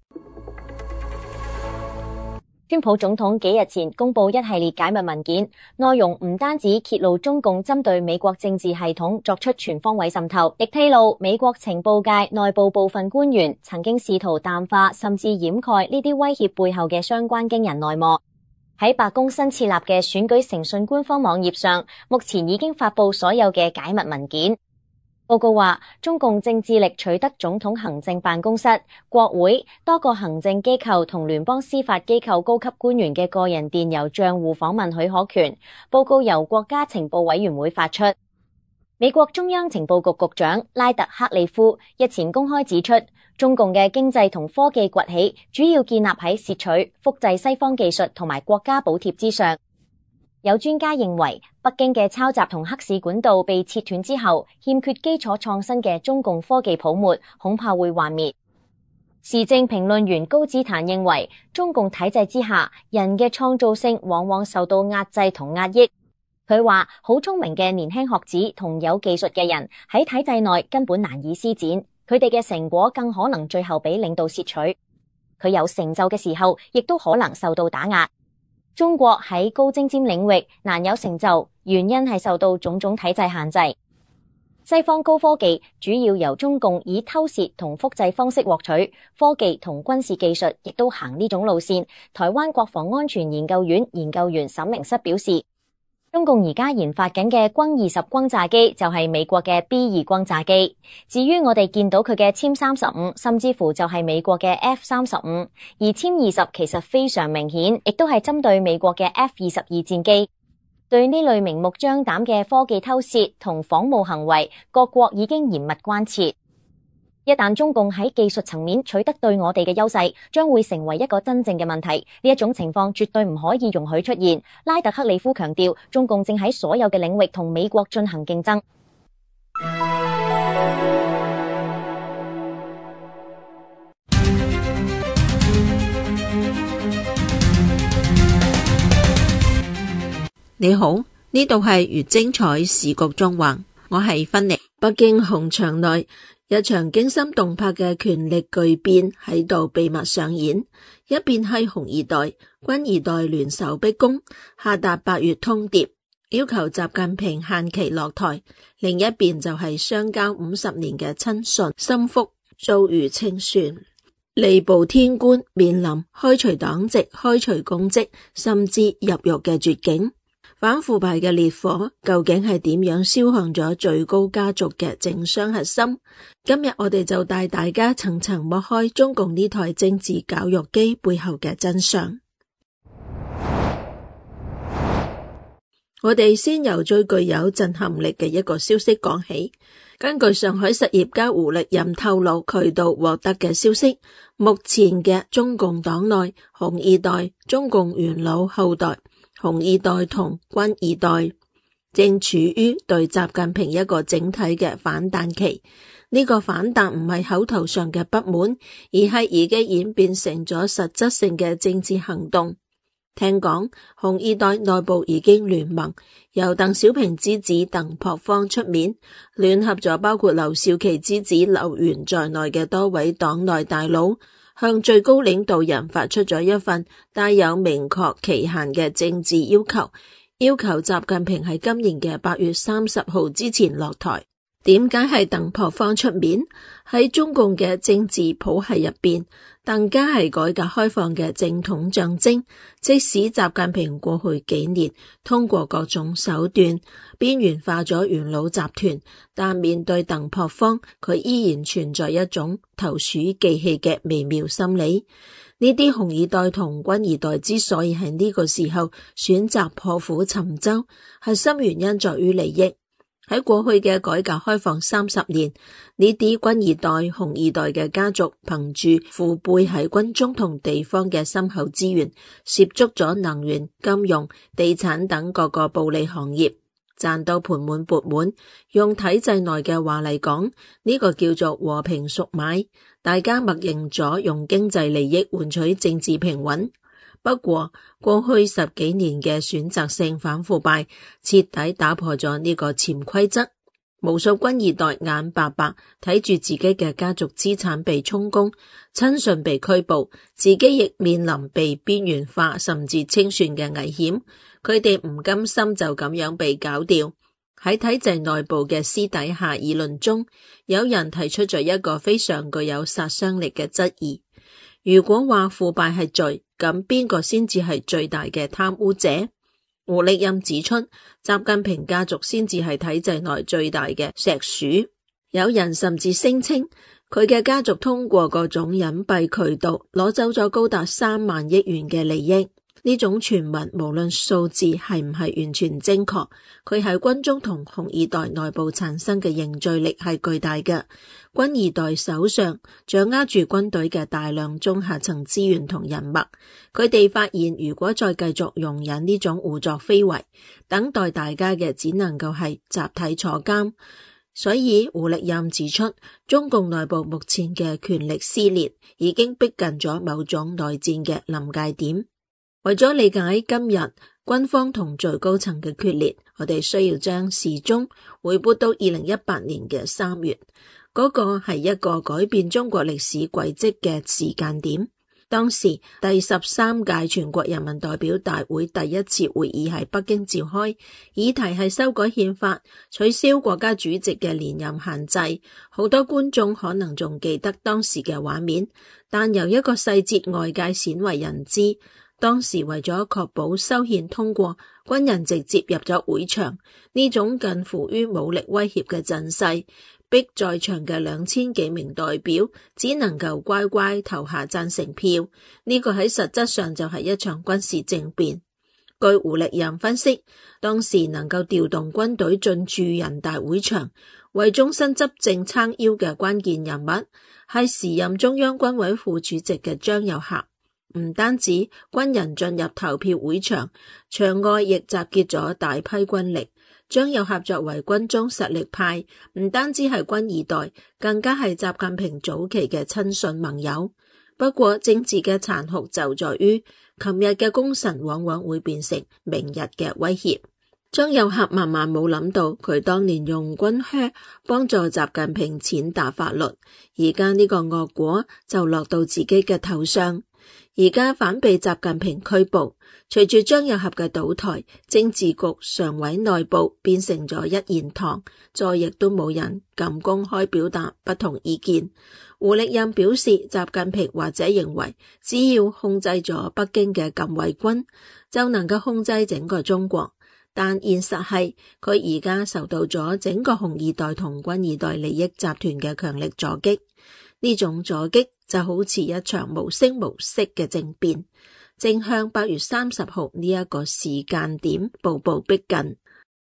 川普總統幾日前公布一系列解密文件，內容唔單止揭露中共針對美國政治系統作出全方位滲透，亦披露美國情報界內部部分官員曾經試圖淡化甚至掩蓋呢啲威脅背後嘅相關驚人內幕。喺白宮新設立嘅選舉誠信官方網頁上，目前已經發布所有嘅解密文件。報告話，中共正致力取得總統行政辦公室、國會、多個行政機構同聯邦司法機構高級官員嘅個人電郵賬戶訪問許可權。報告由國家情報委員會發出。美國中央情報局局長拉特克里夫日前公開指出，中共嘅經濟同科技崛起主要建立喺竊取、複製西方技術同埋國家補貼之上。有專家認為，北京嘅抄襲同黑市管道被切斷之後，欠缺基礎創新嘅中共科技泡沫恐怕會幻滅。時政評論員高子壇認為，中共體制之下，人嘅創造性往往受到壓制同壓抑。佢話，好聰明嘅年輕學子同有技術嘅人喺體制內根本難以施展，佢哋嘅成果更可能最後俾領導竊取。佢有成就嘅時候，亦都可能受到打壓。中國喺高精尖領域難有成就，原因係受到種種體制限制。西方高科技主要由中共以偷竊同複製方式獲取，科技同軍事技術亦都行呢種路線。台灣國防安全研究院研究員沈明室表示，中共而家研發緊嘅轟二十轟炸機就係美國嘅 B 二轟炸機。至於我哋見到佢嘅殲三十五，甚至乎就係美國嘅 F 三十五，而殲二十其實非常明顯，亦都係針對美國嘅 F 二十二戰機。對呢類明目張膽嘅科技偷竊同仿冒行為，各國已經嚴密關切。一旦中共喺技術層面取得對我哋嘅優勢，將會成為一個真正嘅問題。呢一種情況絕對唔可以容許出現。拉特克里夫強調，中共正喺所有嘅領域同美國進行競爭。 你好，呢度係越精彩時局縱橫，我係芬妮。北京紅場內一場驚心動魄嘅權力巨變喺度秘密上演，一邊係紅二代、軍二代聯手逼宮，下達八月通牒，要求習近平限期落台；另一邊就係相交五十年嘅親信心腹遭遇清算，吏部天官面臨開除黨籍、開除公職，甚至入獄嘅絕境。反腐敗嘅烈火究竟係點樣燒向咗最高家族嘅政商核心？今日我哋就帶大家層層剝開中共呢台政治絞肉機背後嘅真相。我哋先由最具有震撼力嘅一個消息講起。根據上海實業家胡力任透露渠道獲得嘅消息，目前嘅中共黨內紅二代、中共元老後代、紅二代同軍二代正處於對習近平一個整體嘅反彈期。呢個反彈唔係口頭上嘅不滿，而係已經演變成咗實質性嘅政治行動。聽講紅二代內部已經聯盟，由鄧小平之子鄧樸方出面，聯合咗包括劉少奇之子劉源在內嘅多位黨內大佬，向最高領導人發出咗一份帶有明確期限嘅政治要求，要求習近平喺今年嘅八月三十號之前落台。點解係鄧樸方出面？喺中共嘅政治譜系入邊，鄧家係改革開放嘅正統象徵。即使習近平過去幾年通過各種手段邊緣化咗元老集團，但面對鄧樸方，佢依然存在一種投鼠忌器嘅微妙心理。呢啲紅二代同軍二代之所以喺呢個時候選擇破釜沉舟，核心原因在於利益。喺過去嘅改革開放三十年，呢啲軍二代、紅二代嘅家族憑住父輩喺軍中同地方嘅深厚資源，涉足咗能源、金融、地產等各個暴利行業，賺到盆滿缽滿。用體制內嘅話嚟講，呢個叫做和平贖買，大家默認咗用經濟利益換取政治平穩。不過過去十幾年嘅選擇性反腐敗徹底打破咗呢個潛規則，無數軍二代眼白白睇住自己嘅家族資產被充公，親信被拘捕，自己亦面臨被邊緣化甚至清算嘅危險。佢哋唔甘心就咁樣被搞掉。喺體制內部嘅私底下議論中，有人提出咗一個非常具有殺傷力嘅質疑：如果話腐敗係罪，咁邊個先至係最大嘅貪污者？胡力任指出，習近平家族先至係體制內最大嘅石鼠。有人甚至聲稱，佢嘅家族通過各種隱蔽渠道攞走咗高達三萬億元嘅利益。呢種傳聞無論數字係唔係完全正確，佢喺軍中同紅二代內部產生嘅凝聚力係巨大嘅。軍二代手上掌握住軍隊嘅大量中下層資源同人脈，佢哋發現如果再繼續容忍呢種胡作非為，等待大家嘅只能夠係集體坐監。所以胡力任指出，中共內部目前嘅權力撕裂已經逼近咗某種內戰嘅臨界點。為咗理解今日軍方同最高層嘅決裂，我哋需要將時鐘回撥到二零一八年嘅三月，嗰個係一個改變中國歷史軌跡嘅時間點。當時第十三屆全國人民代表大會第一次會議喺北京召開，議題係修改憲法，取消國家主席嘅連任限制。好多觀眾可能仲記得當時嘅畫面，但由一個細節外界鮮為人知。當時為咗確保修憲通過，軍人直接入咗會場，呢種近乎於武力威脅嘅陣勢，逼在場嘅兩千幾名代表只能夠乖乖投下贊成票。呢個喺實質上就係一場軍事政變。據胡力任分析，當時能夠調動軍隊進駐人大會場，為終身執政撐腰嘅關鍵人物，係時任中央軍委副主席嘅張又俠。唔單止軍人進入投票會場，場外亦集結咗大批軍力。張又俠作為軍中實力派，唔單止係軍二代，更加係習近平早期嘅親信盟友。不過政治嘅殘酷就在於，琴日嘅功臣往往會變成明日嘅威脅。 張又俠萬萬冇諗到，佢當年用軍靴幫助習近平踐踏法律，而家呢個惡果就落到自己嘅頭上。而家反被習近平拘捕，隨住張又俠嘅倒台，政治局常委內部變成咗一言堂，再亦都冇人敢公開表達不同意見。胡力任表示，習近平或者認為只要控制咗北京嘅禁衛軍，就能夠控制整個中國。但現實係，佢而家受到咗整個紅二代同軍二代利益集團嘅強力阻擊。呢種阻擊就好似一場無聲無息嘅政變，正向八月三十號呢一個時間點步步逼近。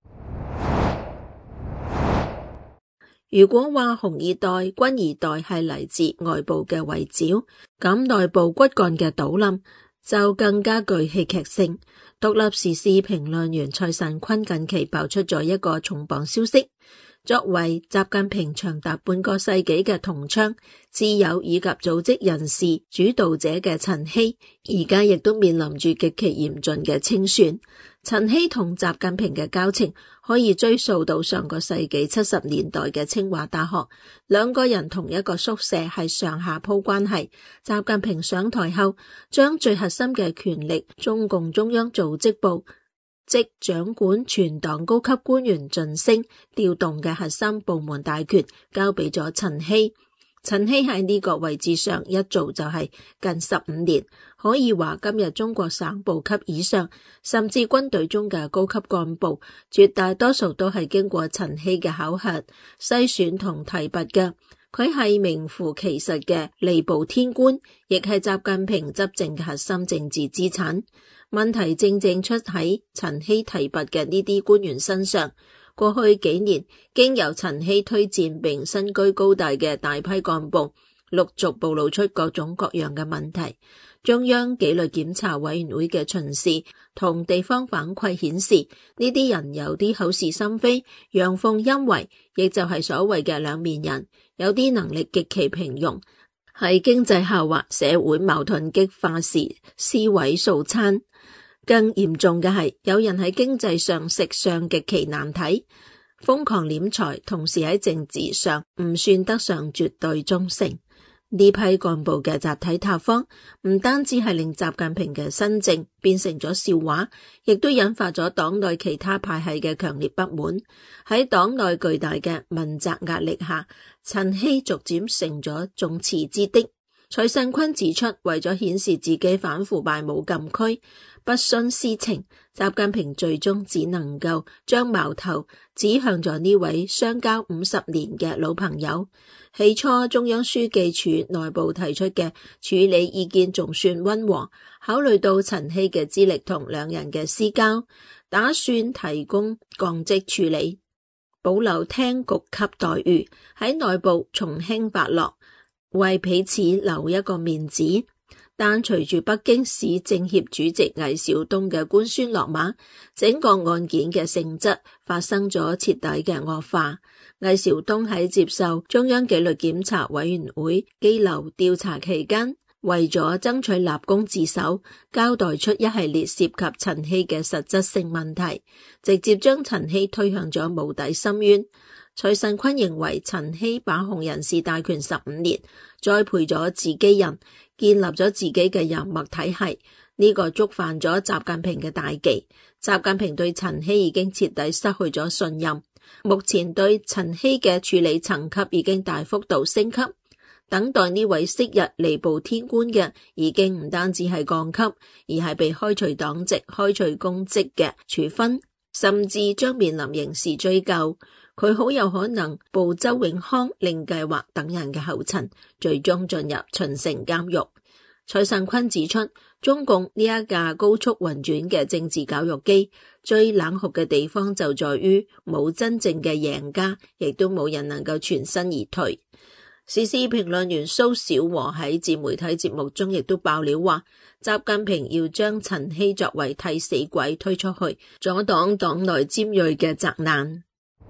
如果話紅二代、軍二代係嚟自外部嘅圍剿，咁內部骨幹嘅倒冧就更加具戲劇性。獨立時事評論員蔡慎坤近期爆出咗一個重磅消息，作為習近平長達半個世紀嘅同窗、摯友以及組織人士主導者嘅陳希，而家亦都面臨住極其嚴峻嘅清算。陳希同習近平嘅交情可以追溯到上個世紀七十年代嘅清華大學，兩個人同一個宿舍，係上下鋪關係。習近平上台後，將最核心嘅權力中共中央組織部，即掌管全黨高級官員晉升調動嘅核心部門大權，交俾咗陳希。陳希喺呢個位置上一做就係近十五年，可以話今日中國省部級以上，甚至軍隊中嘅高級幹部，絕大多數都係經過陳希嘅考核、篩選同提拔嘅。佢係名副其實嘅吏部天官，亦係習近平執政嘅核心政治資產。問題正正出喺陳希提拔嘅呢啲官員身上。過去幾年，經由陳希推薦並身居高大嘅大批幹部，陸續暴露出各種各樣嘅問題。中央紀律檢查委員會嘅巡視同地方反饋顯示，呢啲人有啲口是心非、陽奉陰違，亦就係所謂嘅兩面人；有啲能力極其平庸，喺經濟下滑、社會矛盾激化時尸位素餐。更嚴重嘅係，有人喺經濟上食相極其難睇，瘋狂斂財，同時喺政治上唔算得上絕對忠誠。呢批幹部嘅集體塌方，唔單止係令習近平嘅新政變成咗笑話，亦都引發咗黨內其他派系嘅強烈不滿。喺黨內巨大嘅問責壓力下，陳希逐漸成咗眾矢之的。蔡慎坤指出，為咗顯示自己反腐敗冇禁區、不徇私情，習近平最終只能夠將矛頭指向咗呢位相交五十年嘅老朋友。起初中央書記處內部提出嘅處理意見仲算溫和，考慮到陳希嘅資歷同兩人嘅私交，打算提供降職處理，保留廳局級待遇，喺內部從輕發落，為彼此留一個面子。但隨住北京市政協主席魏小東嘅官宣落馬，整個案件嘅性質發生咗徹底嘅惡化。魏小東喺接受中央紀律檢查委員會羈留調查期間，為咗爭取立功自首，交代出一系列涉及陳希嘅實質性問題，直接將陳希推向咗無底深淵。蔡慎坤認為，陳希把控人事大權十五年，栽培咗自己人，建立咗自己嘅人脈體系，呢、這個觸犯咗習近平嘅大忌。習近平對陳希已經徹底失去咗信任，目前對陳希嘅處理層級已經大幅度升級，等待呢位昔日吏部天官嘅已經唔單止係降級，而係被開除黨籍、開除公職嘅處分，甚至將面臨刑事追究。佢好有可能步周永康、令計劃等人嘅後塵，最終進入秦城監獄。蔡慎坤指出，中共呢一架高速運轉嘅政治教育機，最冷酷嘅地方就在於冇真正嘅贏家，亦都冇人能夠全身而退。時事評論員蘇小和喺自媒體節目中亦都爆料話，習近平要將陳希作為替死鬼推出去，阻擋黨內尖銳嘅責難。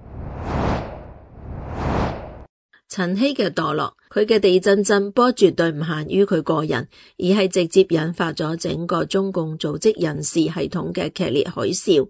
陳希嘅墮落，佢嘅地震震波絕對唔限於佢個人，而係直接引發咗整個中共組織人事系統嘅劇烈海嘯。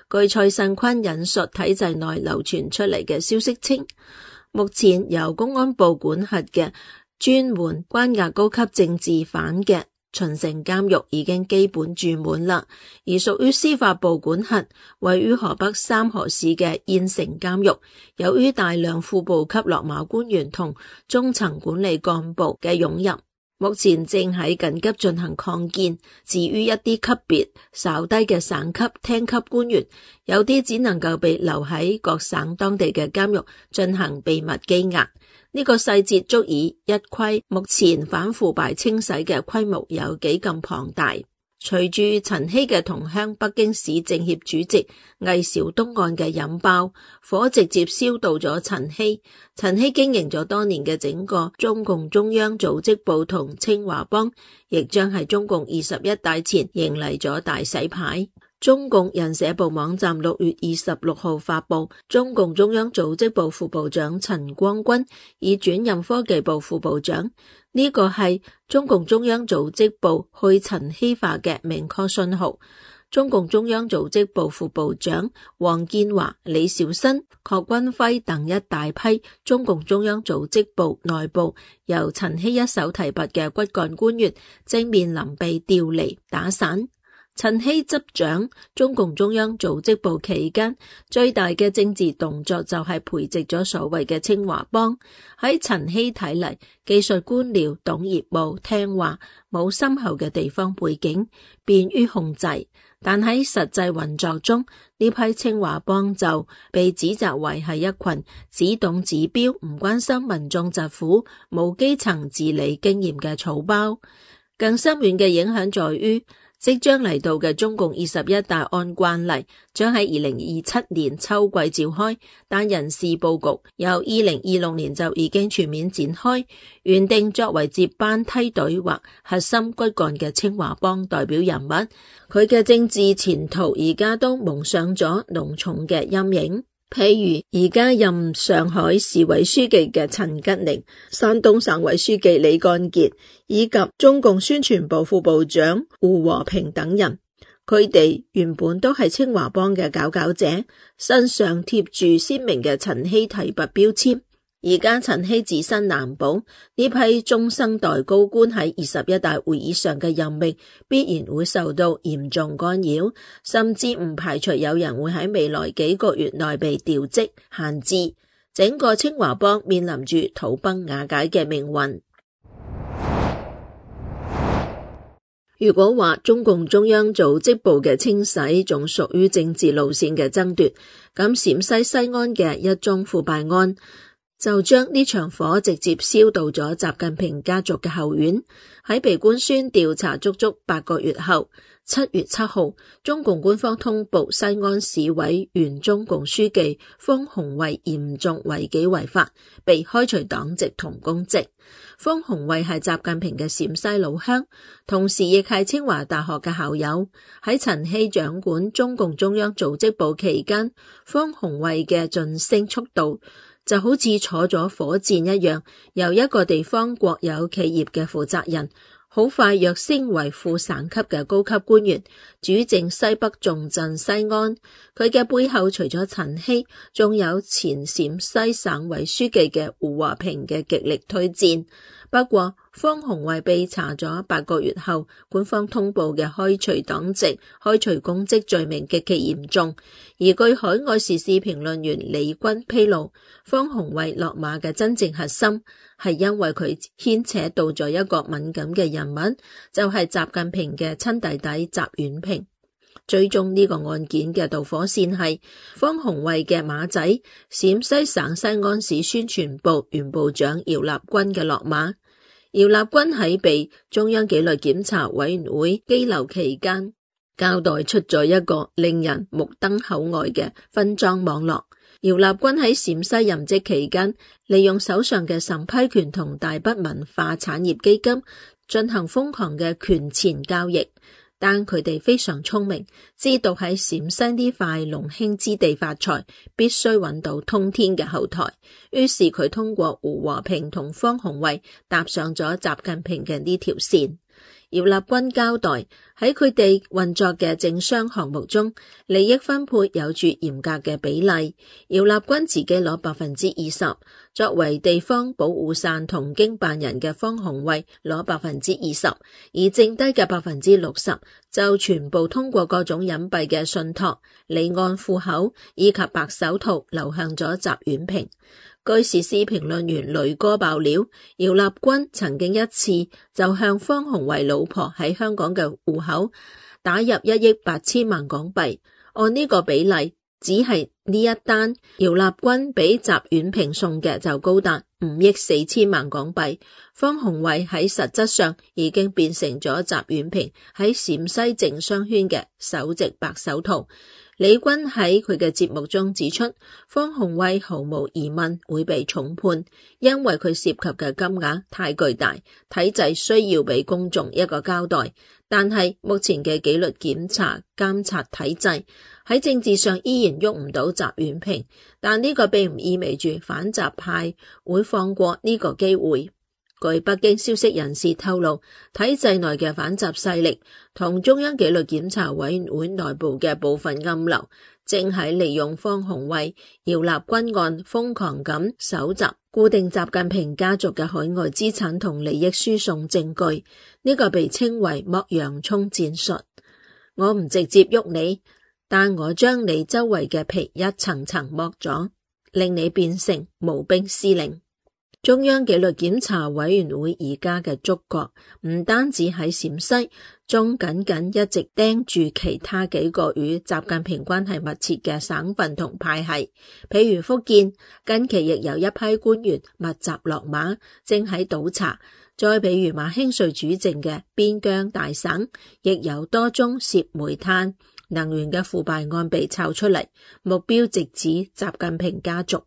據蔡慎坤引述體制內流傳出嚟嘅消息稱，目前由公安部管轄嘅專門關押高級政治犯嘅秦城監獄已經基本住滿啦，而屬於司法部管轄、位於河北三河市嘅燕城監獄，由於大量副部級落馬官員同中層管理幹部嘅湧入，目前正喺緊急進行擴建。至於一啲級別稍低嘅省級、廳級官員，有啲只能夠被留喺各省當地嘅監獄進行秘密羈押。呢個細節足以一窺目前反腐敗清洗嘅規模有幾咁龐大。隨住陳希嘅同鄉北京市政協主席魏紹東案嘅引爆，火直接燒到咗陳希。陳希經營咗多年嘅整個中共中央組織部同清華幫，亦將喺中共二十一大前迎嚟咗大洗牌。中共人社部網站六月二十六號發布，中共中央組織部副部長陳光軍已轉任科技部副部長，呢個係中共中央組織部去陳希化嘅明確信號。中共中央組織部副部長王建華、李兆新、郝軍輝等一大批中共中央組織部內部由陳希一手提拔嘅骨幹官員，正面臨被調離打散。陳希執掌中共中央組織部期間，最大嘅政治動作就係培植咗所謂嘅清華幫。喺陳希睇嚟，技術官僚、懂業務、聽話，冇深厚嘅地方背景，便於控制。但喺實際運作中，呢批清華幫就被指責為係一群只懂指標、唔關心民眾疾苦、冇基層治理經驗嘅草包。更深遠嘅影響在於，即將嚟到嘅中共二十一大按慣例，將喺二零二七年秋季召開，但人事佈局由二零二六年就已經全面展開，原定作為接班梯隊或核心骨幹嘅清華幫代表人物，佢嘅政治前途而家都蒙上咗濃重嘅陰影。譬如而家任上海市委書記嘅陳吉寧、山東省委書記李幹傑以及中共宣傳部副部長胡和平等人，佢哋原本都係清華幫嘅佼佼者，身上貼住鮮明嘅陳希提拔標籤。而家陳希自身難保，呢批中生代高官喺二十一大會議上嘅任命必然會受到嚴重干擾，甚至唔排除有人會喺未來幾個月內被調職限制，整個清華幫面臨住土崩瓦解嘅命運。如果話中共中央組織部嘅清洗仲屬於政治路線嘅爭奪，咁陝西西安嘅一宗腐敗案就將呢場火直接燒到咗習近平家族嘅後院。喺被官宣調查足足八個月後，七月七號，中共官方通報西安市委原中共書記方鴻慧嚴重違紀違法，被開除黨籍同公職。方鴻慧係習近平嘅陝西老鄉，同時亦係清華大學嘅校友。喺陳希掌管中共中央組織部期間，方鴻慧嘅晉升速度就好似坐咗火箭一樣，由一個地方國有企業嘅負責人，好快躍升為副省級嘅高級官員，主政西北重鎮西安。佢嘅背後除咗陳希，仲有前陝西省委書記嘅胡和平嘅極力推薦。不過方鴻慧被查咗八個月後，官方通報嘅開除黨籍、開除公職罪名極其嚴重。而據海外時事評論員李軍披露，方鴻慧落馬嘅真正核心係因為佢牽扯到咗一個敏感嘅人物，就係習近平嘅親弟弟習遠平。最終呢個案件嘅導火線係方鴻慧嘅馬仔，陝西省西安市宣傳部原部長姚立軍嘅落馬。姚立軍喺被中央紀律檢查委員會羈留期間，交代出咗一個令人目瞪口呆嘅分贓網絡。姚立軍喺陝西任職期間，利用手上嘅審批權同大筆文化產業基金進行瘋狂嘅權錢交易。但佢哋非常聰明，知道喺陝西呢塊龍興之地發財，必須揾到通天嘅後台。於是佢通過胡和平同方鴻慧搭上咗習近平嘅呢條線。 姚立軍交代，喺佢哋運作嘅政商項目中，利益分配有住嚴格嘅比例。姚立軍自己攞百分之二十，作為地方保護傘同經辦人嘅方鴻惠攞百分之二十，而剩低嘅百分之六十就全部通過各種隱蔽嘅信託、離岸戶口以及白手套流向咗習遠平。據時事評論員雷哥爆料，姚立軍曾經一次就向方鴻惠老婆喺香港嘅戶口打入一億八千萬港幣，按呢個比例，只係呢一單姚立軍俾習遠平送嘅就高達五億四千萬港幣。方鴻惠喺實質上已經變成咗習遠平喺陝西政商圈嘅首席白手套。李軍喺佢嘅節目中指出，方鴻惠毫無疑問會被重判，因為佢涉及嘅金額太巨大，體制需要俾公眾一個交代。但係目前嘅紀律檢查監察體制喺政治上依然喐唔到習遠平，但呢個並唔意味住反習派會放過呢個機會。據北京消息人士透露，體制內嘅反習勢力同中央紀律檢查委員會內部嘅部分暗流，正喺利用方鴻惠、姚立軍案瘋狂咁搜集固定習近平家族嘅海外資產同利益輸送證據。呢、這個被稱為剝洋蔥戰術。我唔直接喐你，但我將你周圍嘅皮一層層剝咗，令你變成無兵司令。中央紀律檢查委員會而家嘅觸角唔單止喺陝西，仲緊緊一直盯住其他幾個與習近平關係密切嘅省份同派系，譬如福建，近期亦有一批官員密集落馬，正喺倒查。再比如馬興瑞主政嘅邊疆大省，亦有多宗涉煤炭、能源嘅腐敗案被炒出嚟，目標直指習近平家族。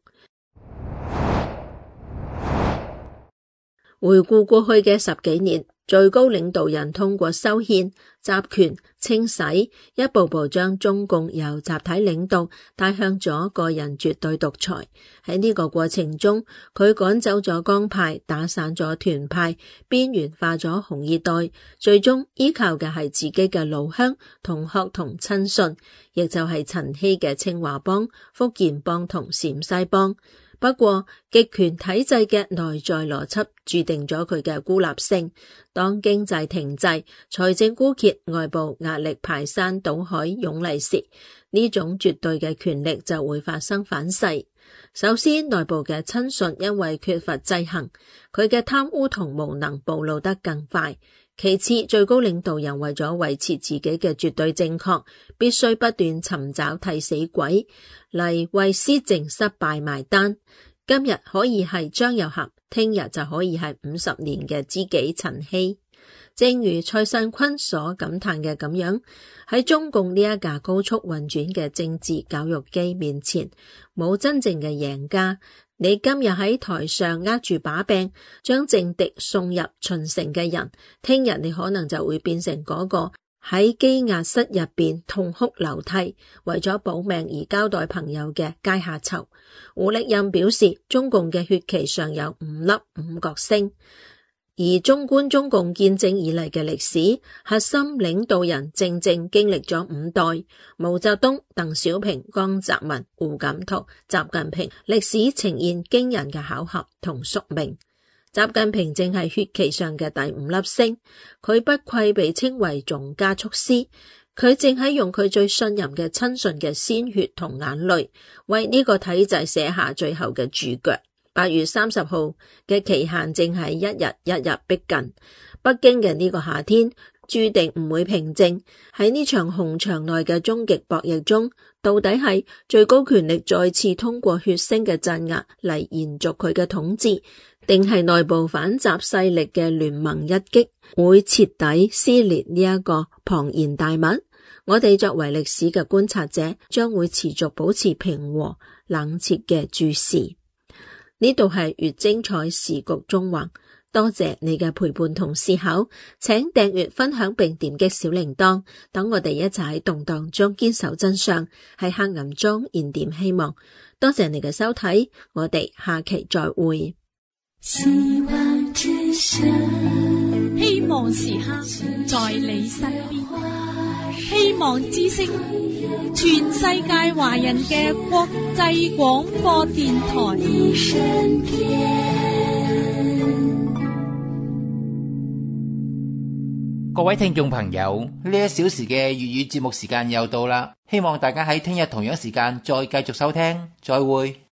回顧過去嘅十幾年，最高領導人通過修憲、集權、清洗，一步步將中共由集體領導帶向咗個人絕對獨裁。喺呢個過程中，佢趕走咗江派，打散咗團派，邊緣化咗紅二代，最終依靠嘅係自己嘅老鄉、同學同親信，亦就係陳希嘅清華幫、福建幫同陝西幫。不過，極權體制嘅內在邏輯注定咗佢嘅孤立性。當經濟停滯、財政枯竭、外部壓力排山倒海湧嚟時，呢種絕對嘅權力就會發生反噬。首先，內部嘅親信因為缺乏制衡，佢嘅貪污同無能暴露得更快。其次，最高領導人為咗維持自己嘅絕對正確，必須不斷尋找替死鬼嚟為施政失敗埋單。今日可以係張又俠，聽日就可以係五十年嘅知己陳希。正如蔡尚坤所感嘆嘅咁樣，喺中共呢一架高速運轉嘅政治教育機面前，冇真正嘅贏家。你今日喺台上握住把柄，將政敵送入秦城嘅人，聽日你可能就會變成嗰個喺羈押室入邊痛哭流涕，為咗保命而交代朋友嘅階下囚。胡力任表示，中共嘅血旗上有五粒五角星。而縱觀中共建政以嚟嘅歷史，核心領導人正正經歷咗五代：毛澤東、鄧小平、江澤民、胡錦濤、習近平。歷史呈現驚人嘅巧合同宿命。習近平正係血旗上嘅第五粒星，佢不愧被稱為總加速師。佢正喺用佢最信任嘅親信嘅鮮血同眼淚，為呢個體制寫下最後嘅注腳。八月三十號嘅期限正係一日一日逼近，北京嘅呢個夏天注定唔會平靜。喺呢場紅牆內嘅終極博弈中，到底係最高權力再次通過血腥嘅鎮壓嚟延續佢嘅統治，定係內部反習勢力嘅聯盟一擊會徹底撕裂呢一個龐然大物？我哋作為歷史嘅觀察者，將會持續保持平和冷徹嘅注視。呢度係越精彩時局縱橫，多謝你嘅陪伴同思考，請訂閱分享並點擊小鈴鐺，等我哋一齊喺動盪中堅守真相，喺黑暗中燃點希望。多謝你嘅收睇，我哋下期再會。希望之聲。 希望時刻在你身邊。希望之聲，全世界華人嘅國際廣播電台。 各位聽眾朋友，呢一小時嘅粵語節目時間又到啦，希望大家喺聽日同樣時間再繼續收聽，再會。